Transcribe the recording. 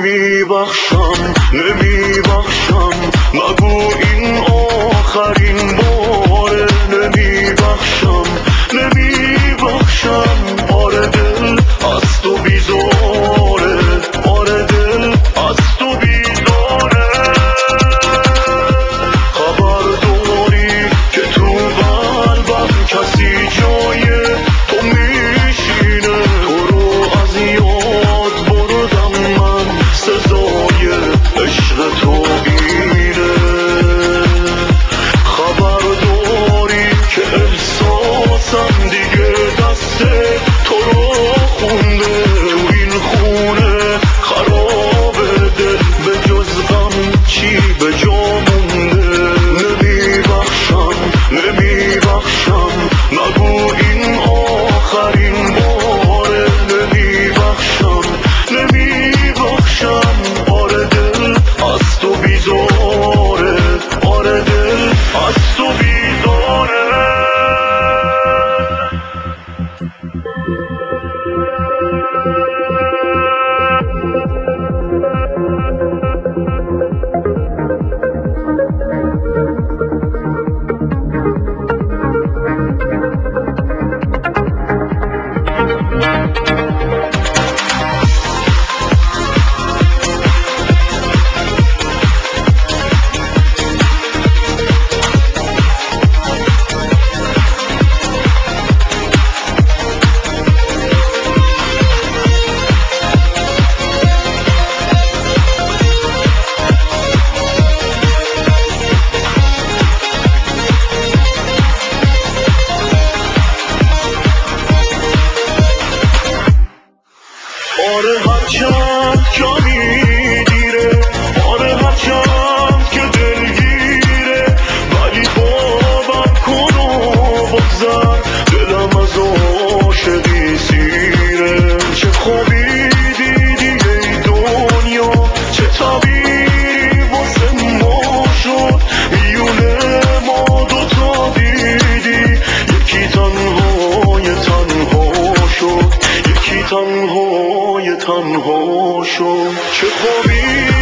نمیبخشم نمیبخشم، نگو این آخرین باره. نمیبخشم نمیبخشم، آره دل از تو بیزاره، آره دل از تو بیزاره. خبر داری که تو قلبم کسی جای تو میشینه، تو رو از یاد بردم من، سزای عشق تو اینه. خبر داری که احساسم دیگه دست تو رو خونده، تو این خونه خراب دل به جز غم چی به جا مونده. نمیبخشم نمیبخشم، نگو این آخرین باره. نمیبخشم نمیبخشم، آره دل از تو بیزاره، آره دل از تو بیزاره. آره هرچند کمی دیره، آره هرچند که دلگیره، ولی باور کن و بگذر، دلم از عاشقی سیره. چه خوابی دیدی ای دنیا، چه تعبیری واسه ما شد، میونه ما دوتا دیدی، یکی تنهای تنها شد، یکی تنهای تنها شد. چه خوابی